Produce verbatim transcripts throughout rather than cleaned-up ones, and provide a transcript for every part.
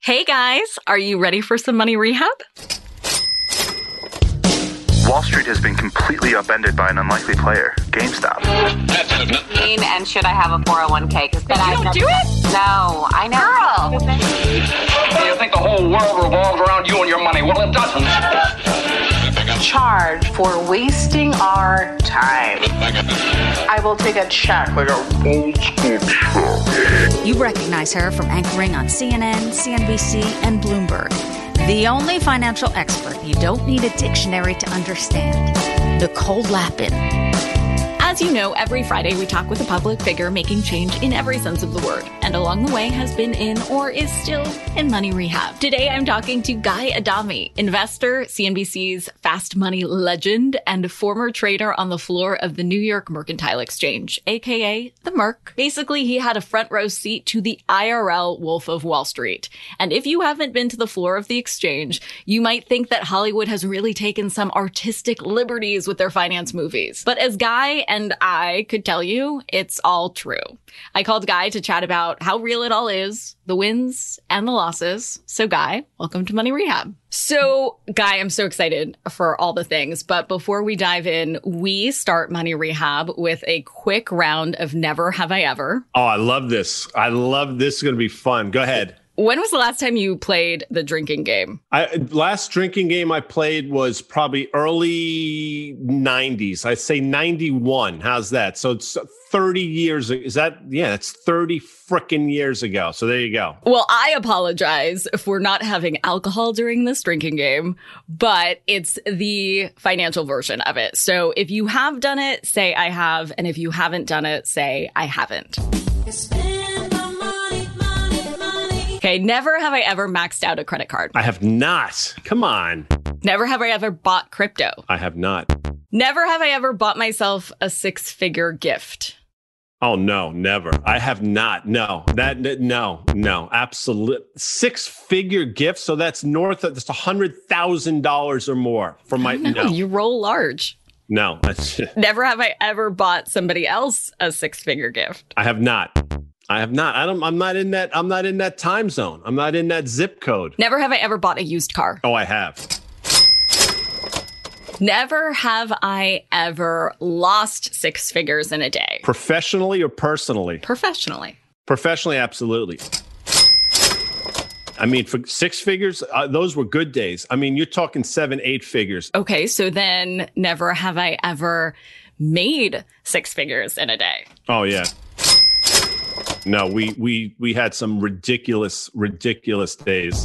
Hey guys, are you ready for some money rehab? Wall Street has been completely upended by an unlikely player, GameStop. And should I have a four oh one k? Because you I don't do it? No, I know. Girl! You think the whole world revolves around you and your money? Well, it doesn't. Charge for wasting our time. I will take a check, like a old school check. You recognize her from anchoring on C N N, C N B C, and Bloomberg. The only financial expert you don't need a dictionary to understand, Nicole Lapin. As you know, every Friday we talk with a public figure making change in every sense of the word, and along the way has been in or is still in money rehab. Today I'm talking to Guy Adami, investor, C N B C's fast money legend, and former trader on the floor of the New York Mercantile Exchange, aka the Merc. Basically, he had a front row seat to the I R L Wolf of Wall Street. And if you haven't been to the floor of the exchange, you might think that Hollywood has really taken some artistic liberties with their finance movies. But as Guy and And I could tell you it's all true. I called Guy to chat about how real it all is, the wins and the losses. So Guy, welcome to Money Rehab. So Guy, I'm so excited for all the things. But before we dive in, we start Money Rehab with a quick round of Never Have I Ever. Oh, I love this. I love this. Is going to be fun. Go ahead. When was the last time you played the drinking game? I, last drinking game I played was probably early nineties. I'd say ninety-one. How's that? So it's thirty years. Is that? Yeah, it's thirty frickin' years ago. So there you go. Well, I apologize for not having alcohol during this drinking game, but it's the financial version of it. So if you have done it, say I have. And if you haven't done it, say I haven't. Okay, never have I ever maxed out a credit card. I have not. Come on. Never have I ever bought crypto. I have not. Never have I ever bought myself a six-figure gift. Oh, no, never. I have not. No, that, no, no, absolutely. Six-figure gift. So that's north of just one hundred thousand dollars or more for my, no, no. You roll large. No. Never have I ever bought somebody else a six-figure gift. I have not. I have not. I don't. I'm not in that. I'm not in that time zone. I'm not in that zip code. Never have I ever bought a used car. Oh, I have. Never have I ever lost six figures in a day. Professionally or personally? Professionally. Professionally, absolutely. I mean, for six figures, uh, those were good days. I mean, you're talking seven, eight figures. Okay, so then never have I ever made six figures in a day. Oh, yeah. No, we we we had some ridiculous, ridiculous days.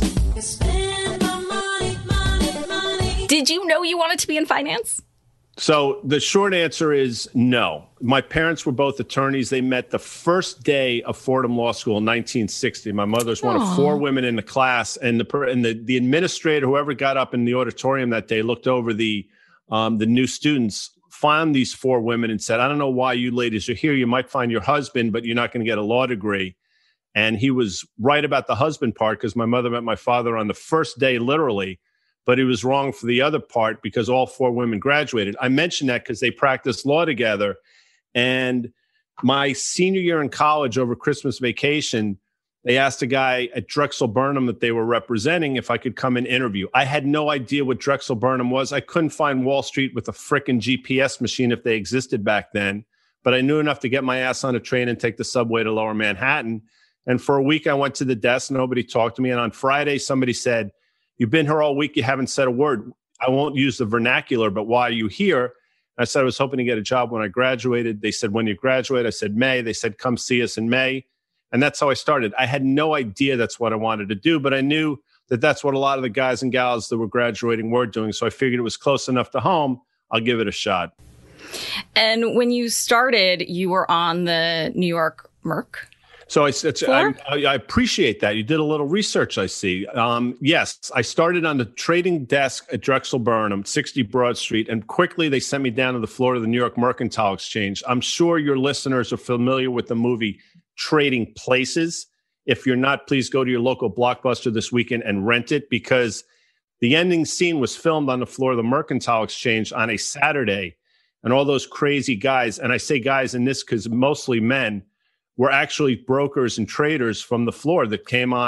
Did you know you wanted to be in finance? So the short answer is no. My parents were both attorneys. They met the first day of Fordham Law School in nineteen sixty. My mother's one Aww. of four women in the class, and the and the, the administrator, whoever got up in the auditorium that day, looked over the um, the new students, found these four women and said, I don't know why you ladies are here. You might find your husband, but you're not going to get a law degree. And he was right about the husband part because my mother met my father on the first day, literally, but he was wrong for the other part because all four women graduated. I mentioned that because they practiced law together. And my senior year in college over Christmas vacation, they asked a guy at Drexel Burnham that they were representing if I could come and interview. I had no idea what Drexel Burnham was. I couldn't find Wall Street with a frickin' G P S machine if they existed back then. But I knew enough to get my ass on a train and take the subway to Lower Manhattan. And for a week, I went to the desk. Nobody talked to me. And on Friday, somebody said, you've been here all week. You haven't said a word. I won't use the vernacular, but why are you here? I said, I was hoping to get a job when I graduated. They said, when you graduate? I said, May. They said, come see us in May. And that's how I started. I had no idea that's what I wanted to do, but I knew that that's what a lot of the guys and gals that were graduating were doing. So I figured it was close enough to home. I'll give it a shot. And when you started, you were on the New York Merc. So I, it's, I, I appreciate that. You did a little research, I see. Um, yes, I started on the trading desk at Drexel Burnham, sixty Broad Street, and quickly they sent me down to the floor of the New York Mercantile Exchange. I'm sure your listeners are familiar with the movie Trading Places. If you're not, please go to your local Blockbuster this weekend and rent it, because the ending scene was filmed on the floor of the Mercantile Exchange on a Saturday, and all those crazy guys, and I say guys in this because mostly men, were actually brokers and traders from the floor that came on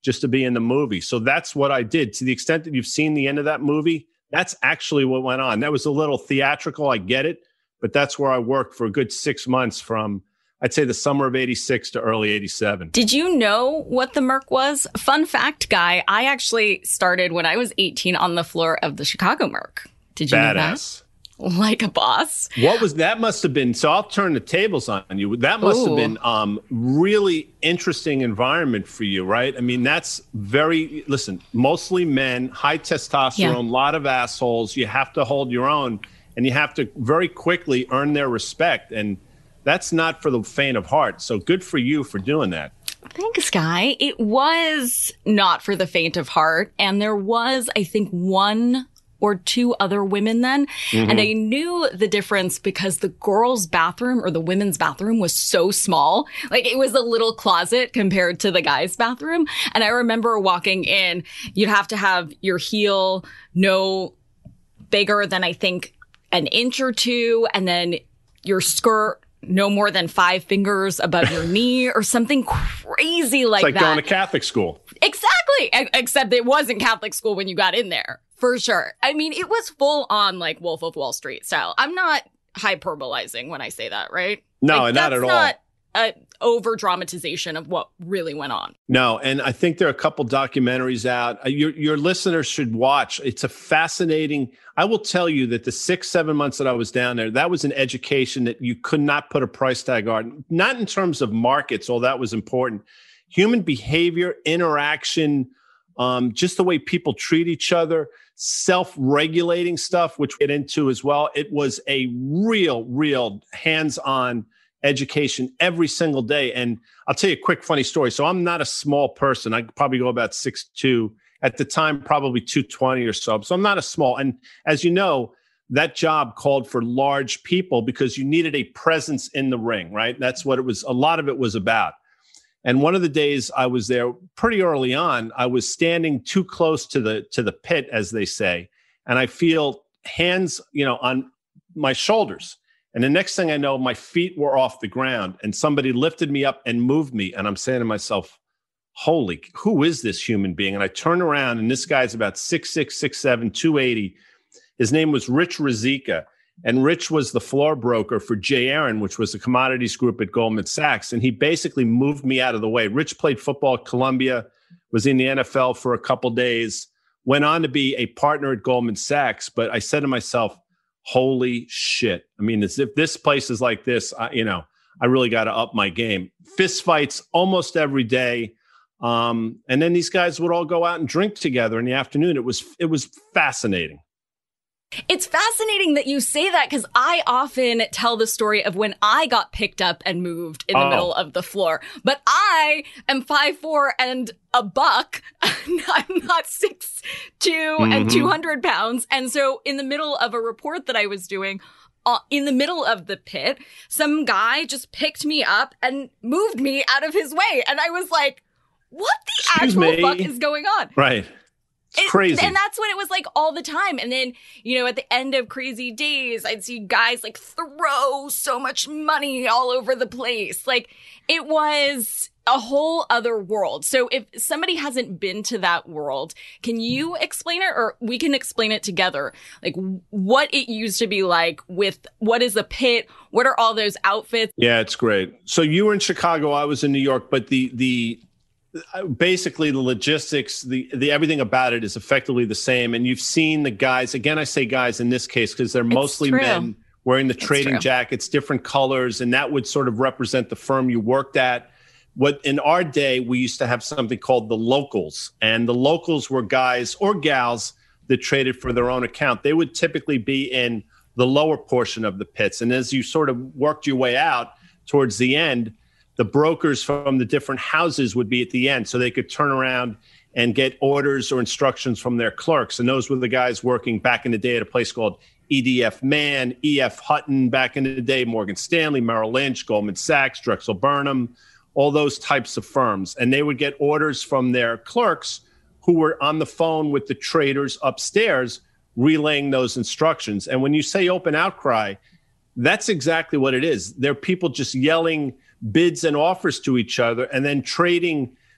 just to be in the movie. So that's what I did. To the extent that you've seen the end of that movie, that's actually what went on. That was a little theatrical, I get it, but that's where I worked for a good six months from, I'd say, the summer of eighty-six to early eighty-seven. Did you know what the Merc was? Fun fact, Guy, I actually started when I was eighteen on the floor of the Chicago Merc. Did you Badass. know that? Like a boss. What was that? Must have been, so I'll turn the tables on you. That must Ooh. have been um really interesting environment for you, right? I mean, that's very, listen, mostly men, high testosterone, a yeah. lot of assholes. You have to hold your own, and you have to very quickly earn their respect. And that's not for the faint of heart. So good for you for doing that. Thanks, Guy. It was not for the faint of heart. And there was, I think, one or two other women then. Mm-hmm. And I knew the difference because the girls' bathroom or the women's bathroom was so small. Like, it was a little closet compared to the guys' bathroom. And I remember walking in, you'd have to have your heel no bigger than, I think, an inch or two. And then your skirt no more than five fingers above your knee or something crazy like that. It's like that. Going to Catholic school. Exactly. Except it wasn't Catholic school when you got in there. For sure. I mean, it was full on like Wolf of Wall Street style. I'm not hyperbolizing when I say that, right? No, like, not at all. That's not an over dramatization of what really went on. No, and I think there are a couple documentaries out. Your your listeners should watch. It's a fascinating. I will tell you that the six, seven months that I was down there, that was an education that you could not put a price tag on. Not in terms of markets, although that was important. Human behavior, interaction, um, just the way people treat each other. Self-regulating stuff, which we get into as well. It was a real, real hands-on education every single day. And I'll tell you a quick funny story. So I'm not a small person. I probably go about six two. At the time, probably two twenty or so. So I'm not a small. And as you know, that job called for large people because you needed a presence in the ring, right? That's what it was. A lot of it was about. And one of the days I was there pretty early on, I was standing too close to the to the pit, as they say, and I feel hands, you know, on my shoulders. And the next thing I know, my feet were off the ground, and somebody lifted me up and moved me. And I'm saying to myself, "Holy, who is this human being?" And I turn around, and this guy's about six six, six seven, two eighty. His name was Rich Rizika. And Rich was the floor broker for J. Aron, which was the commodities group at Goldman Sachs. And he basically moved me out of the way. Rich played football at Columbia, was in the N F L for a couple days, went on to be a partner at Goldman Sachs. But I said to myself, holy shit. I mean, as if this place is like this, I, you know, I really got to up my game. Fist fights almost every day. Um, and then these guys would all go out and drink together in the afternoon. It was, it was fascinating. It's fascinating that you say that because I often tell the story of when I got picked up and moved in the oh. middle of the floor. But I am five foot four and a buck. I'm not six two mm-hmm. and two hundred pounds. And so in the middle of a report that I was doing, uh, in the middle of the pit, some guy just picked me up and moved me out of his way. And I was like, what the Excuse actual me. fuck is going on? Right. It's crazy. It, and that's what it was like all the time. And then, you know, at the end of Crazy Days, I'd see guys like throw so much money all over the place. Like, it was a whole other world. So if somebody hasn't been to that world, can you explain it, or we can explain it together? Like, what it used to be like with what is a pit? What are all those outfits? Yeah, it's great. So you were in Chicago. I was in New York, but the, the, basically the logistics, the, the everything about it is effectively the same. And you've seen the guys, again, I say guys in this case, because they're mostly men wearing the trading jackets, different colors. And that would sort of represent the firm you worked at. What in our day, we used to have something called the locals, and the locals were guys or gals that traded for their own account. They would typically be in the lower portion of the pits. And as you sort of worked your way out towards the end, the brokers from the different houses would be at the end, so they could turn around and get orders or instructions from their clerks. And those were the guys working back in the day at a place called E D F Mann, E F Hutton back in the day, Morgan Stanley, Merrill Lynch, Goldman Sachs, Drexel Burnham, all those types of firms. And they would get orders from their clerks who were on the phone with the traders upstairs, relaying those instructions. And when you say open outcry, that's exactly what it is. They're people just yelling bids and offers to each other and then trading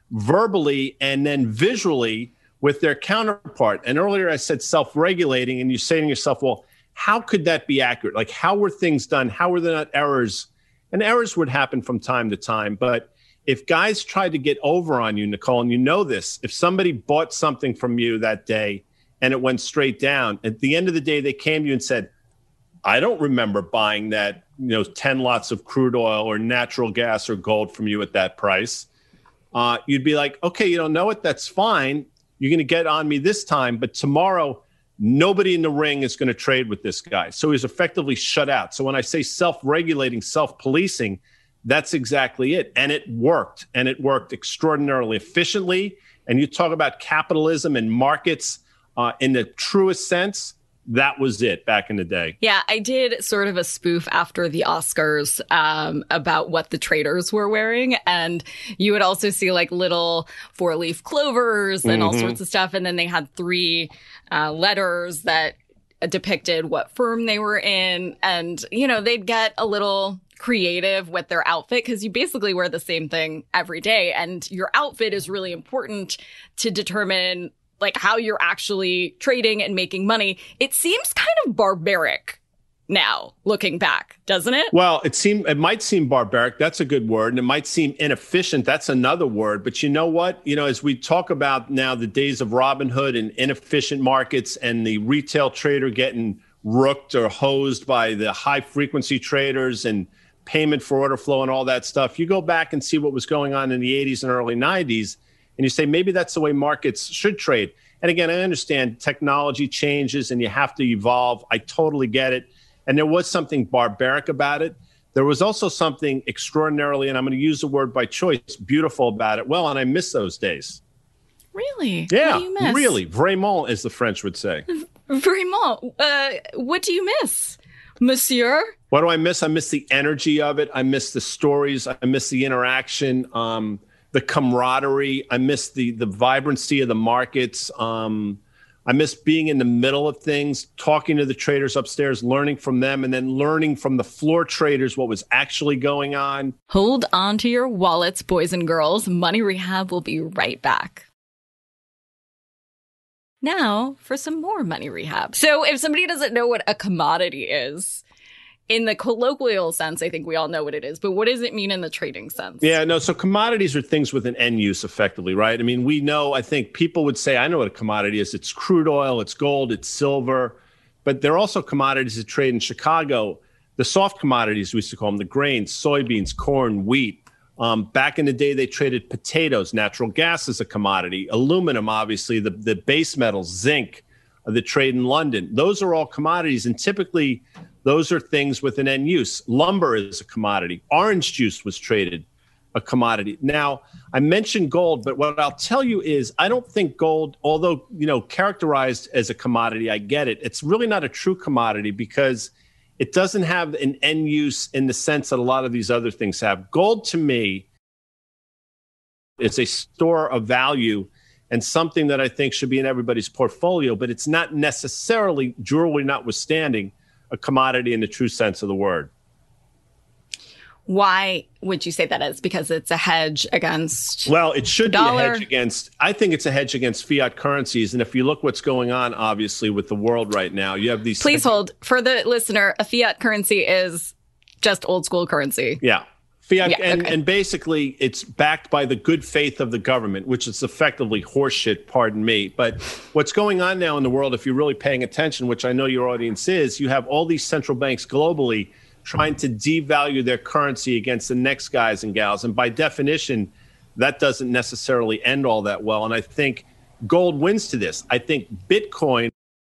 verbally and then visually with their counterpart. And earlier I said self-regulating, and you're saying to yourself, well, how could that be accurate? Like, how were things done? How were there not errors? And errors would happen from time to time. But if guys tried to get over on you, Nicole, and you know this, if somebody bought something from you that day and it went straight down, at the end of the day, they came to you and said, I don't remember buying that, you know, ten lots of crude oil or natural gas or gold from you at that price. Uh, you'd be like, okay, you don't know it? That's fine. You're going to get on me this time, but tomorrow, nobody in the ring is going to trade with this guy. So he's effectively shut out. So when I say self-regulating, self-policing, that's exactly it. And it worked. And it worked extraordinarily efficiently. And you talk about capitalism and markets uh, in the truest sense. That was it back in the day. Yeah, I did sort of a spoof after the Oscars um, about what the traders were wearing. And you would also see like little four-leaf clovers and mm-hmm. all sorts of stuff. And then they had three uh, letters that depicted what firm they were in. And, you know, they'd get a little creative with their outfit because you basically wear the same thing every day. And your outfit is really important to determine like how you're actually trading and making money. It seems kind of barbaric now, looking back, doesn't it? Well, it seem it might seem barbaric. That's a good word. And it might seem inefficient. That's another word. But you know what? You know, as we talk about now the days of Robinhood and inefficient markets and the retail trader getting rooked or hosed by the high frequency traders and payment for order flow and all that stuff, you go back and see what was going on in the eighties and early nineties. And you say, maybe that's the way markets should trade. And again, I understand technology changes and you have to evolve. I totally get it. And there was something barbaric about it. There was also something extraordinarily, and I'm going to use the word by choice, beautiful about it. Well, and I miss those days. Really? Yeah, what do you miss? Really. Vraiment, as the French would say. Vraiment. Uh, what do you miss, monsieur? What do I miss? I miss the energy of it. I miss the stories. I miss the interaction. Um, the camaraderie. I miss the the vibrancy of the markets. Um, I miss being in the middle of things, talking to the traders upstairs, learning from them, and then learning from the floor traders what was actually going on. Hold on to your wallets, boys and girls. Money Rehab will be right back. Now for some more Money Rehab. So if somebody doesn't know what a commodity is, in the colloquial sense, I think we all know what it is. But what does it mean in the trading sense? Yeah, no. So commodities are things with an end use, effectively, right? I mean, we know, I think people would say, I know what a commodity is. It's crude oil, it's gold, it's silver. But there are also commodities that trade in Chicago. The soft commodities, we used to call them, the grains, soybeans, corn, wheat. Um, back in the day, they traded potatoes. Natural gas is a commodity. Aluminum, obviously, the, the base metals, zinc, uh, the trade in London. Those are all commodities. And typically, those are things with an end use. Lumber is a commodity. Orange juice was traded, a commodity. Now, I mentioned gold, but what I'll tell you is I don't think gold, although, you know, characterized as a commodity, I get it. It's really not a true commodity because it doesn't have an end use in the sense that a lot of these other things have. Gold, to me, is a store of value and something that I think should be in everybody's portfolio, but it's not necessarily, jewelry notwithstanding, a commodity in the true sense of the word. Why would you say that is? Because it's a hedge against Well, it should be a dollar. hedge against, I think it's a hedge against fiat currencies. And if you look what's going on, obviously, with the world right now, you have these... Please hold. For the listener, a fiat currency is just old school currency. Yeah. Fiat, yeah, and, okay. and basically, it's backed by the good faith of the government, which is effectively horseshit, pardon me. But what's going on now in the world, if you're really paying attention, which I know your audience is, you have all these central banks globally trying to devalue their currency against the next guys and gals. And by definition, that doesn't necessarily end all that well. And I think gold wins to this. I think Bitcoin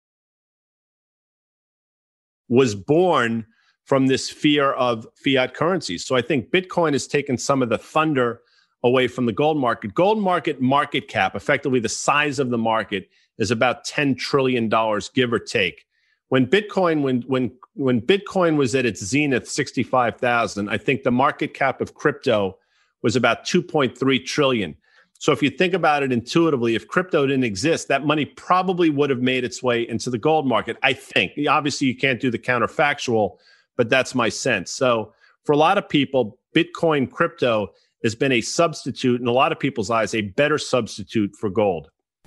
was born from this fear of fiat currencies. So I think Bitcoin has taken some of the thunder away from the gold market. Gold market market cap, effectively the size of the market, is about ten trillion dollars, give or take. When Bitcoin, when when when Bitcoin was at its zenith, sixty-five thousand, I think the market cap of crypto was about two point three trillion. So if you think about it intuitively, if crypto didn't exist, that money probably would have made its way into the gold market, I think. Obviously, you can't do the counterfactual, but that's my sense. So for a lot of people, Bitcoin crypto has been a substitute, in a lot of people's eyes, a better substitute for gold.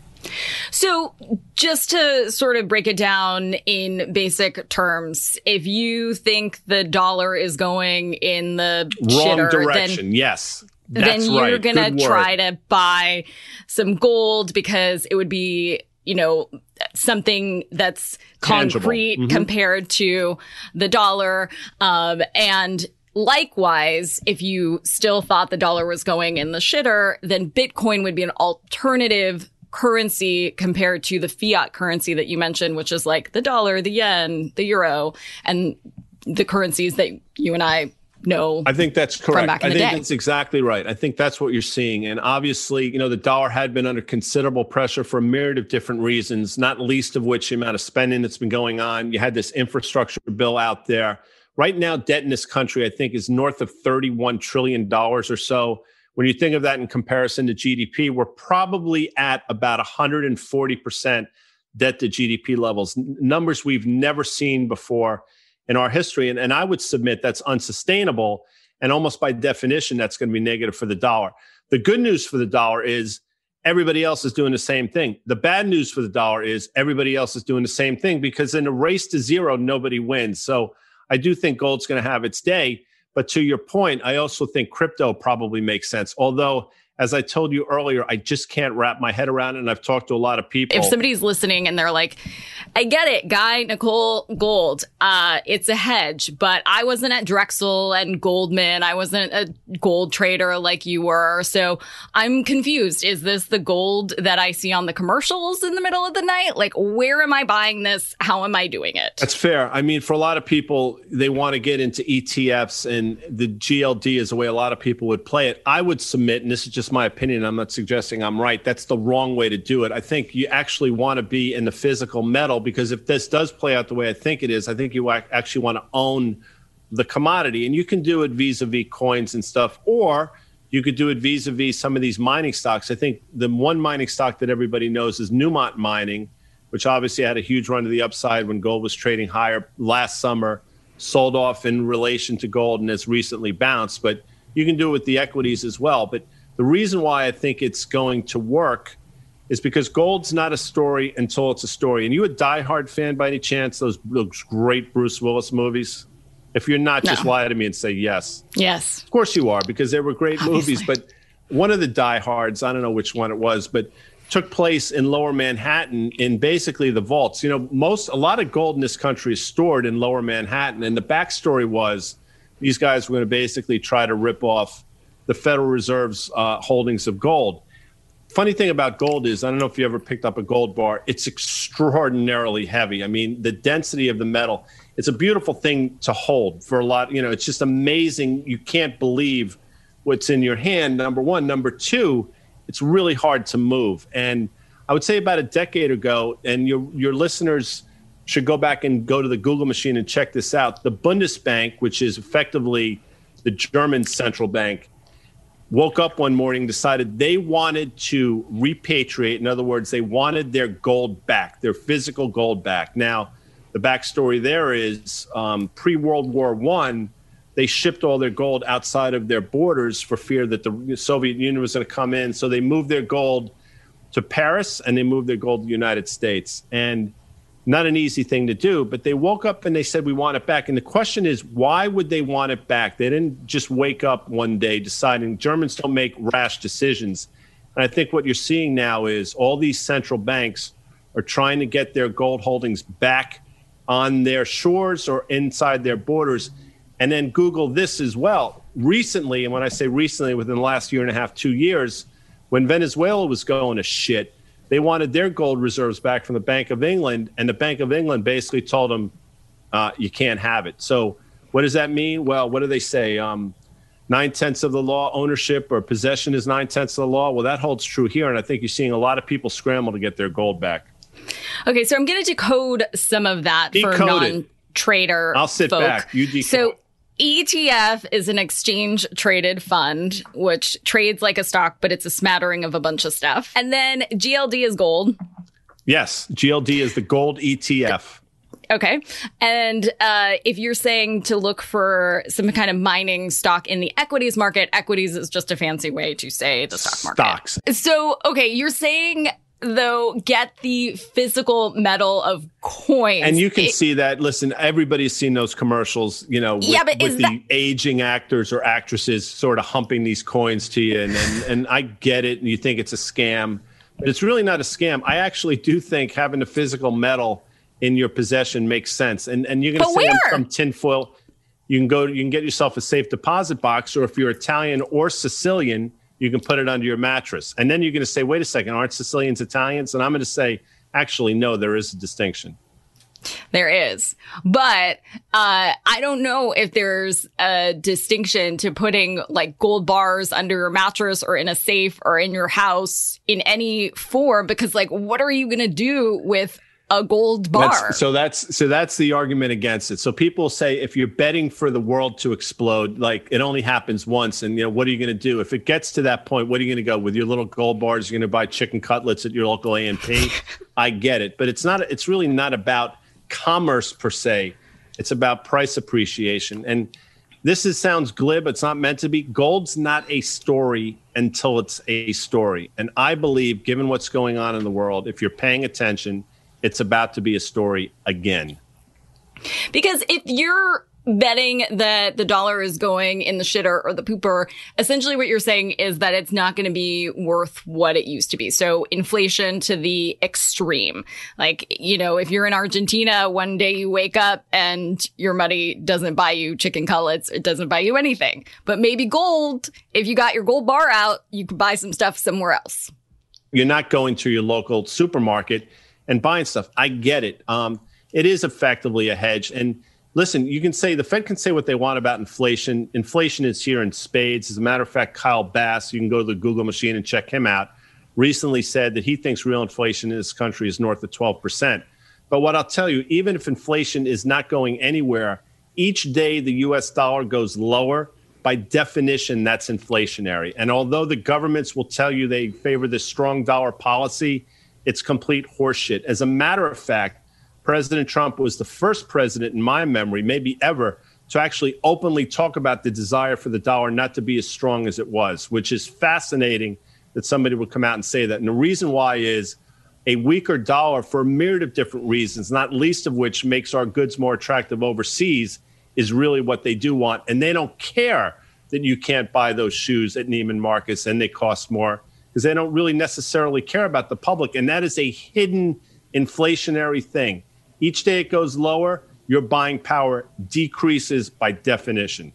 So just to sort of break it down in basic terms, if you think the dollar is going in the wrong shitter, direction, then, yes, that's then you're right. going to Good try word. to buy some gold because it would be, you know, something that's Tangible. concrete Mm-hmm. compared to the dollar. Um, and likewise, if you still thought the dollar was going in the shitter, then Bitcoin would be an alternative currency compared to the fiat currency that you mentioned, which is like the dollar, the yen, the euro, and the currencies that you and I know. I think that's correct. From back in I the think day. that's exactly right. I think that's what you're seeing. And obviously, you know, the dollar had been under considerable pressure for a myriad of different reasons, not least of which the amount of spending that's been going on. You had this infrastructure bill out there. Right now, debt in this country, I think, is north of thirty-one trillion dollars or so. When you think of that in comparison to G D P, we're probably at about one hundred forty percent debt to G D P levels, n- numbers we've never seen before in our history. And, and I would submit that's unsustainable. And almost by definition, that's going to be negative for the dollar. The good news for the dollar is everybody else is doing the same thing. The bad news for the dollar is everybody else is doing the same thing, because in a race to zero, nobody wins. So I do think gold's going to have its day. But to your point, I also think crypto probably makes sense. Although, as I told you earlier, I just can't wrap my head around it. And I've talked to a lot of people. If somebody's listening and they're like, I get it, Guy, Nicole, gold, uh, it's a hedge, but I wasn't at Drexel and Goldman. I wasn't a gold trader like you were. So I'm confused. Is this the gold that I see on the commercials in the middle of the night? Like, where am I buying this? How am I doing it? That's fair. I mean, for a lot of people, they want to get into E T Fs, and the G L D is the way a lot of people would play it. I would submit, and this is just my opinion, I'm not suggesting I'm right, that's the wrong way to do it. I think you actually want to be in the physical metal, because if this does play out the way I think it is, I think you ac- actually want to own the commodity. And you can do it vis-a-vis coins and stuff, or you could do it vis-a-vis some of these mining stocks. I think the one mining stock that everybody knows is Newmont Mining, which obviously had a huge run to the upside when gold was trading higher last summer, sold off in relation to gold, and has recently bounced. But you can do it with the equities as well. But the reason why I think it's going to work is because gold's not a story until it's a story. And you a diehard fan by any chance, those, those great Bruce Willis movies? If you're not, just No. lie to me and say yes. Yes. Of course you are, because they were great Obviously. movies. But one of the diehards, I don't know which one it was, but took place in Lower Manhattan in basically the vaults. You know, most a lot of gold in this country is stored in Lower Manhattan. And the backstory was these guys were going to basically try to rip off the Federal Reserve's uh, holdings of gold. Funny thing about gold is, I don't know if you ever picked up a gold bar, it's extraordinarily heavy. I mean, the density of the metal, it's a beautiful thing to hold for a lot. You know, it's just amazing. You can't believe what's in your hand, number one. Number two, it's really hard to move. And I would say about a decade ago, and your your listeners should go back and go to the Google machine and check this out. The Bundesbank, which is effectively the German central bank, woke up one morning, decided they wanted to repatriate. In other words, they wanted their gold back, their physical gold back. Now, the backstory there is um, pre-World War One, they shipped all their gold outside of their borders for fear that the Soviet Union was going to come in. So they moved their gold to Paris, and they moved their gold to the United States. And not an easy thing to do, but they woke up and they said, we want it back. And the question is, why would they want it back? They didn't just wake up one day deciding. Germans don't make rash decisions. And I think what you're seeing now is all these central banks are trying to get their gold holdings back on their shores or inside their borders. And then Google this as well. Recently, and when I say recently, within the last year and a half, two years, when Venezuela was going to shit, they wanted their gold reserves back from the Bank of England, and the Bank of England basically told them, uh, you can't have it. So what does that mean? Well, what do they say? Um, nine-tenths of the law, ownership or possession is nine-tenths of the law. Well, that holds true here, and I think you're seeing a lot of people scramble to get their gold back. Okay, so I'm going to decode some of that Decode for it. non-trader I'll sit folk. back. You decode. So E T F is an exchange traded fund, which trades like a stock, but it's a smattering of a bunch of stuff. And then G L D is gold. Yes, G L D is the gold E T F. Okay. And uh, if you're saying to look for some kind of mining stock in the equities market, equities is just a fancy way to say the stock market. Stocks. So, okay, you're saying, though, get the physical metal of coins. And you can it, see that. Listen, everybody's seen those commercials, you know, with, yeah, but with the that- aging actors or actresses sort of humping these coins to you. And, and, and I get it. And you think it's a scam, but it's really not a scam. I actually do think having the physical metal in your possession makes sense. And and you're going to say I'm from tinfoil. You can go, you can get yourself a safe deposit box, or if you're Italian or Sicilian, you can put it under your mattress. And then you're going to say, wait a second, aren't Sicilians Italians? And I'm going to say, actually, no, there is a distinction. There is. But uh, I don't know if there's a distinction to putting like gold bars under your mattress or in a safe or in your house in any form, because like, what are you going to do with a gold bar? That's, so that's so that's the argument against it. So people say if you're betting for the world to explode, like it only happens once, and you know what are you going to do if it gets to that point? What are you going to go with your little gold bars? You're going to buy chicken cutlets at your local A and P. I get it, but it's not. It's really not about commerce per se. It's about price appreciation. And this is sounds glib. It's not meant to be. Gold's not a story until it's a story. And I believe, given what's going on in the world, if you're paying attention, it's about to be a story again. Because if you're betting that the dollar is going in the shitter or the pooper, essentially what you're saying is that it's not going to be worth what it used to be. So inflation to the extreme. Like, you know, if you're in Argentina, one day you wake up and your money doesn't buy you chicken cutlets, it doesn't buy you anything. But maybe gold, if you got your gold bar out, you could buy some stuff somewhere else. You're not going to your local supermarket and buying stuff. I get it. Um, it is effectively a hedge. And listen, you can say the Fed can say what they want about inflation. Inflation is here in spades. As a matter of fact, Kyle Bass, you can go to the Google machine and check him out, recently said that he thinks real inflation in this country is north of twelve percent. But what I'll tell you, even if inflation is not going anywhere, each day the U S dollar goes lower, by definition, that's inflationary. And although the governments will tell you they favor this strong dollar policy, it's complete horseshit. As a matter of fact, President Trump was the first president in my memory, maybe ever, to actually openly talk about the desire for the dollar not to be as strong as it was, which is fascinating that somebody would come out and say that. And the reason why is a weaker dollar, for a myriad of different reasons, not least of which makes our goods more attractive overseas, is really what they do want. And they don't care that you can't buy those shoes at Neiman Marcus and they cost more, because they don't really necessarily care about the public. And that is a hidden inflationary thing. Each day it goes lower, your buying power decreases by definition.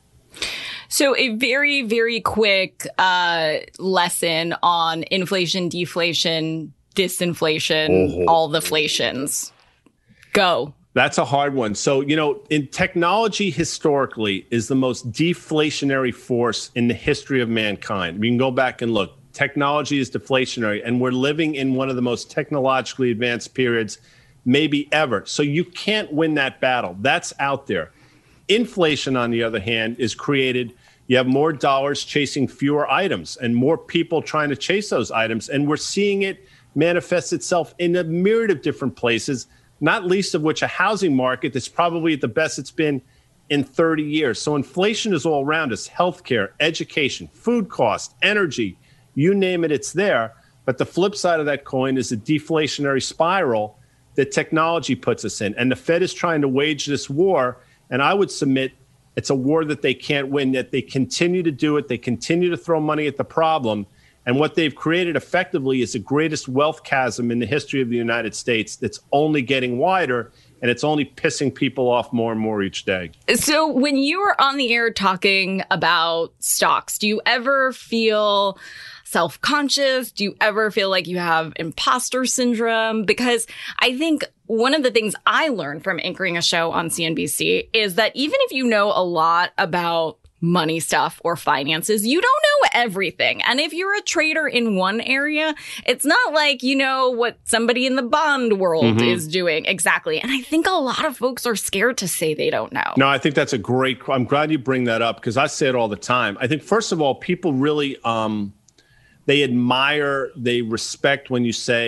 So a very, very quick uh, lesson on inflation, deflation, disinflation, oh. all the flations. Go. That's a hard one. So, you know, in technology historically is the most deflationary force in the history of mankind. We can go back and look. Technology is deflationary, and we're living in one of the most technologically advanced periods maybe ever. So you can't win that battle. That's out there. Inflation, on the other hand, is created. You have more dollars chasing fewer items and more people trying to chase those items. And we're seeing it manifest itself in a myriad of different places, not least of which a housing market that's probably at the best it's been in thirty years. So inflation is all around us: healthcare, education, food costs, energy, you name it, it's there. But the flip side of that coin is a deflationary spiral that technology puts us in. And the Fed is trying to wage this war. And I would submit it's a war that they can't win, that they continue to do it. They continue to throw money at the problem. And what they've created effectively is the greatest wealth chasm in the history of the United States that's only getting wider, and it's only pissing people off more and more each day. So when you are on the air talking about stocks, do you ever feel self-conscious? Do you ever feel like you have imposter syndrome? Because I think one of the things I learned from anchoring a show on C N B C is that even if you know a lot about money stuff or finances, you don't know everything. And if you're a trader in one area, it's not like you know what somebody in the bond world mm-hmm. is doing exactly. And I think a lot of folks are scared to say they don't know. No, I think that's a great, I'm glad you bring that up, because I say it all the time. I think, first of all, people really, um, they admire, they respect when you say,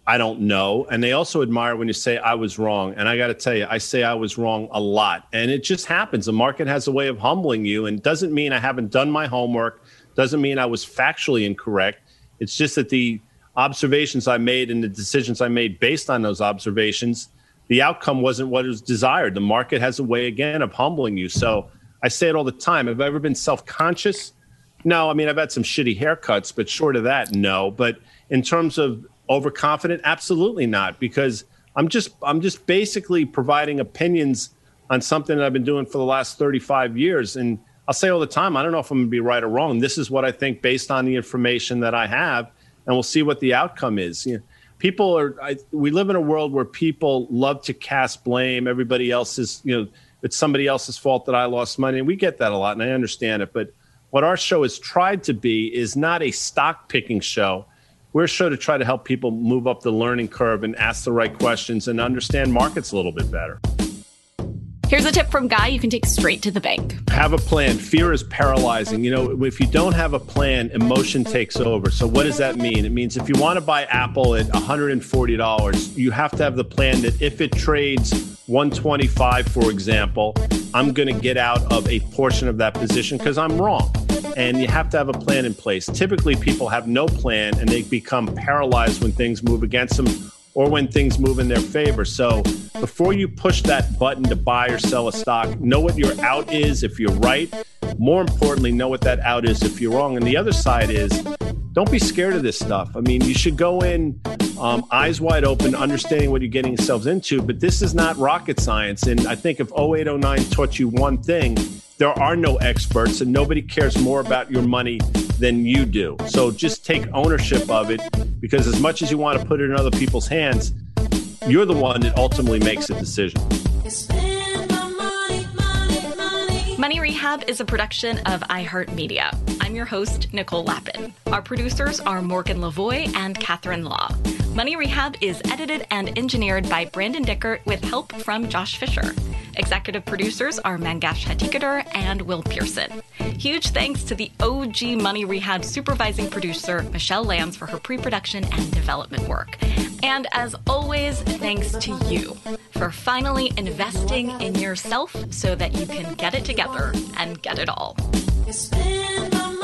I don't know. And they also admire when you say I was wrong. And I got to tell you, I say I was wrong a lot. And it just happens. The market has a way of humbling you, and doesn't mean I haven't done my homework. Doesn't mean I was factually incorrect. It's just that the observations I made and the decisions I made based on those observations, the outcome wasn't what was desired. The market has a way, again, of humbling you. So I say it all the time. Have I ever been self-conscious? No. I mean, I've had some shitty haircuts, but short of that, no. But in terms of overconfident, absolutely not, because I'm just I'm just basically providing opinions on something that I've been doing for the last thirty-five years. And I'll say all the time, I don't know if I'm going to be right or wrong. This is what I think based on the information that I have, and we'll see what the outcome is. You know, people are I, we live in a world where people love to cast blame. Everybody else is, you know, it's somebody else's fault that I lost money, and we get that a lot, and I understand it. But what our show has tried to be is not a stock picking show. We're a show to try to help people move up the learning curve and ask the right questions and understand markets a little bit better. Here's a tip from Guy you can take straight to the bank. Have a plan. Fear is paralyzing. You know, if you don't have a plan, emotion takes over. So what does that mean? It means if you want to buy Apple at one hundred forty dollars, you have to have the plan that if it trades one twenty-five, for example, I'm going to get out of a portion of that position because I'm wrong. And you have to have a plan in place. Typically, people have no plan and they become paralyzed when things move against them or when things move in their favor. So before you push that button to buy or sell a stock, know what your out is if you're right. More importantly, know what that out is if you're wrong. And the other side is, don't be scared of this stuff. I mean, you should go in um, eyes wide open, understanding what you're getting yourselves into. But this is not rocket science. And I think if oh eight, oh nine taught you one thing, there are no experts and nobody cares more about your money than you do. So just take ownership of it, because as much as you want to put it in other people's hands, you're the one that ultimately makes a decision. Money Rehab is a production of iHeartMedia. I'm your host, Nicole Lappin. Our producers are Morgan Lavoie and Catherine Law. Money Rehab is edited and engineered by Brandon Dickert with help from Josh Fisher. Executive producers are Mangesh Hattikudur and Will Pearson. Huge thanks to the O G Money Rehab supervising producer, Michelle Lambs, for her pre-production and development work. And as always, thanks to you for finally investing in yourself so that you can get it together and get it all.